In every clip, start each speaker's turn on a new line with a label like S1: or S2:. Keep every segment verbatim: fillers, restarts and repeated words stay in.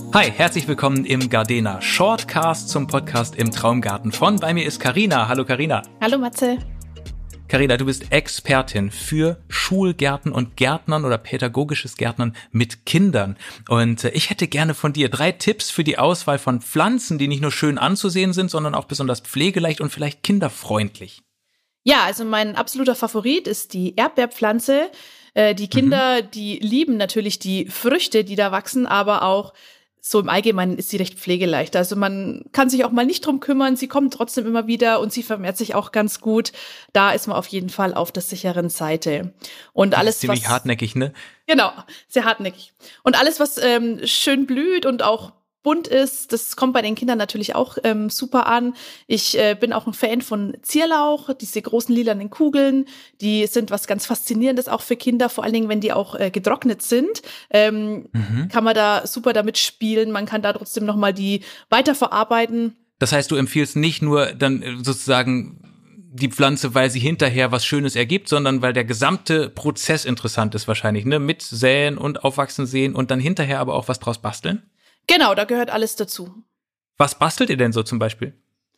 S1: Hi, herzlich willkommen im Gardena Shortcast zum Podcast im Traumgarten von. Bei mir ist Carina. Hallo Carina.
S2: Hallo Matze.
S1: Carina, du bist Expertin für Schulgärten und Gärtnern oder pädagogisches Gärtnern mit Kindern. Und ich hätte gerne von dir drei Tipps für die Auswahl von Pflanzen, die nicht nur schön anzusehen sind, sondern auch besonders pflegeleicht und vielleicht kinderfreundlich.
S2: Ja, also mein absoluter Favorit ist die Erdbeerpflanze. Äh, die Kinder, mhm. die lieben natürlich die Früchte, die da wachsen, aber auch so im Allgemeinen ist sie recht pflegeleicht. Also man kann sich auch mal nicht drum kümmern, sie kommt trotzdem immer wieder und sie vermehrt sich auch ganz gut. Da ist man auf jeden Fall auf der sicheren Seite. Und
S1: das
S2: alles,
S1: ist ziemlich
S2: was,
S1: hartnäckig, ne?
S2: Genau, sehr hartnäckig. Und alles, was ähm, schön blüht und auch bunt ist, das kommt bei den Kindern natürlich auch ähm, super an. Ich äh, bin auch ein Fan von Zierlauch, diese großen lilanen Kugeln, die sind was ganz Faszinierendes auch für Kinder, vor allen Dingen, wenn die auch äh, getrocknet sind, ähm, mhm. kann man da super damit spielen, man kann da trotzdem nochmal die weiterverarbeiten.
S1: Das heißt, du empfiehlst nicht nur dann sozusagen die Pflanze, weil sie hinterher was Schönes ergibt, sondern weil der gesamte Prozess interessant ist wahrscheinlich, ne? Mit Säen und Aufwachsen sehen und dann hinterher aber auch was draus basteln?
S2: Genau, da gehört alles dazu.
S1: Was bastelt ihr denn so zum Beispiel?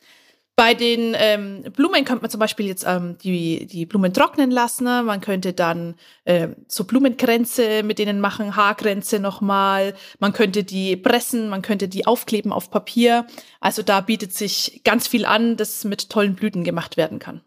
S2: Bei den ähm, Blumen könnte man zum Beispiel jetzt ähm, die, die Blumen trocknen lassen. Man könnte dann äh, so Blumenkränze mit denen machen, Haarkränze nochmal. Man könnte die pressen, man könnte die aufkleben auf Papier. Also da bietet sich ganz viel an, das mit tollen Blüten gemacht werden kann.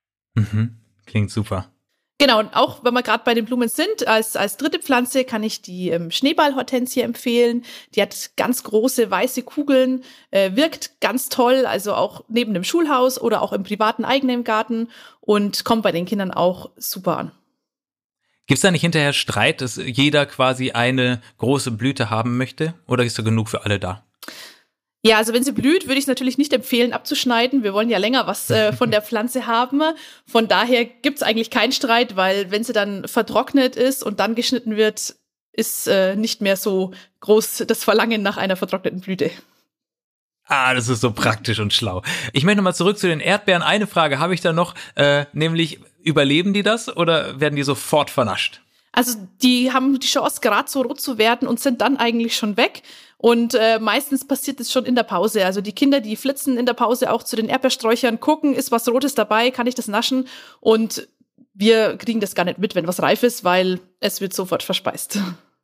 S1: Mhm. Klingt super.
S2: Genau, und auch wenn wir gerade bei den Blumen sind, als als dritte Pflanze kann ich die ähm, Schneeballhortensie empfehlen. Die hat ganz große weiße Kugeln, äh, wirkt ganz toll, also auch neben dem Schulhaus oder auch im privaten eigenen Garten und kommt bei den Kindern auch super an.
S1: Gibt's da nicht hinterher Streit, dass jeder quasi eine große Blüte haben möchte? Oder ist da genug für alle da?
S2: Ja, also wenn sie blüht, würde ich es natürlich nicht empfehlen, abzuschneiden. Wir wollen ja länger was äh, von der Pflanze haben. Von daher gibt's eigentlich keinen Streit, weil wenn sie dann vertrocknet ist und dann geschnitten wird, ist äh, nicht mehr so groß das Verlangen nach einer vertrockneten Blüte.
S1: Ah, das ist so praktisch und schlau. Ich möchte nochmal zurück zu den Erdbeeren. Eine Frage habe ich da noch, äh, nämlich überleben die das oder werden die sofort vernascht?
S2: Also die haben die Chance, gerade so rot zu werden und sind dann eigentlich schon weg. Und äh, meistens passiert es schon in der Pause. Also die Kinder, die flitzen in der Pause auch zu den Erdbeersträuchern, gucken, ist was Rotes dabei, kann ich das naschen? Und wir kriegen das gar nicht mit, wenn was reif ist, weil es wird sofort verspeist.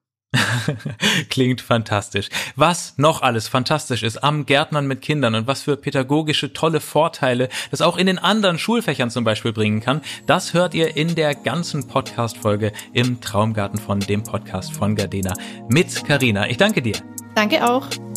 S1: Klingt fantastisch. Was noch alles fantastisch ist am Gärtnern mit Kindern und was für pädagogische tolle Vorteile das auch in den anderen Schulfächern zum Beispiel bringen kann, das hört ihr in der ganzen Podcast-Folge im Traumgarten von dem Podcast von Gardena mit Carina. Ich danke dir.
S2: Danke auch.